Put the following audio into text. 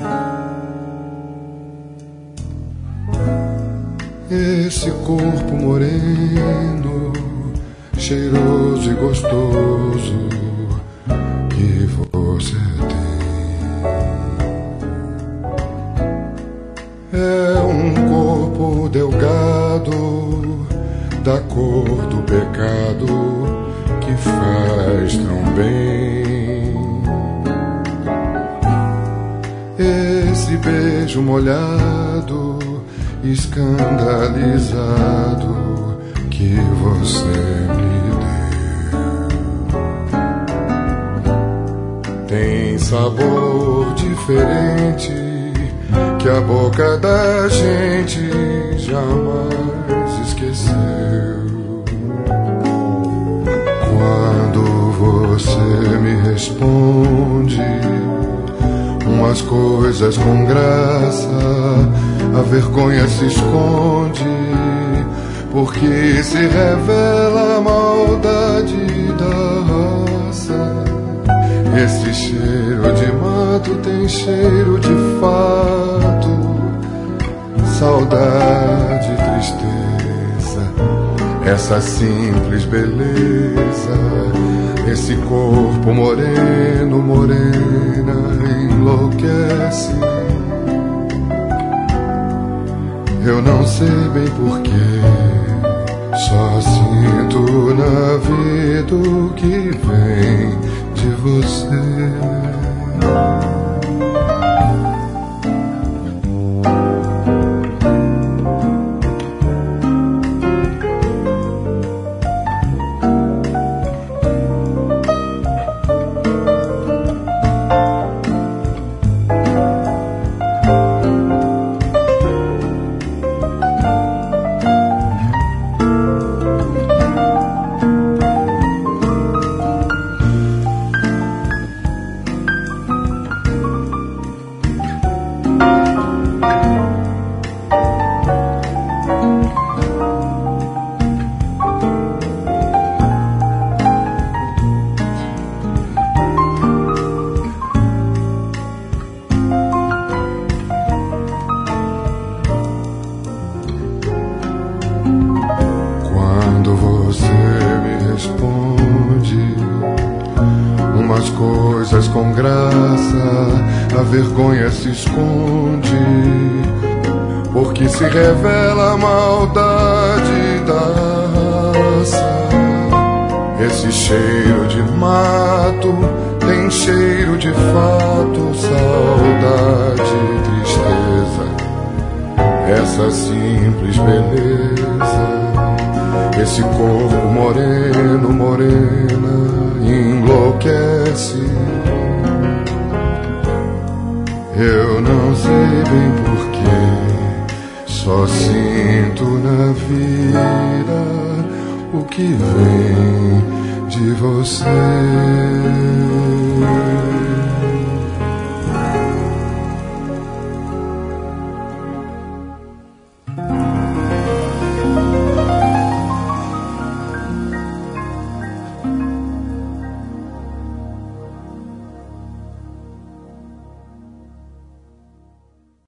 Esse corpo moreno, cheiroso e gostoso que você tem, é um corpo delgado da cor do pecado que faz tão bem. Esse beijo molhado, escandalizado que você me deu, tem sabor diferente que a boca da gente jamais esqueceu. Quando você me responde umas coisas com graça, a vergonha se esconde, porque se revela a maldade da raça. Esse cheiro de mato tem cheiro de fato, saudade e tristeza, essa simples beleza, esse corpo moreno, morena, enlouquece. Eu não sei bem porquê, só sinto na vida o que vem de você. Com graça, a vergonha se esconde, porque se revela a maldade da raça. Esse cheiro de mato tem cheiro de fato, saudade e tristeza, essa simples beleza, esse corpo moreno, morena, enlouquece. Eu não sei bem porquê, só sinto na vida o que vem de você.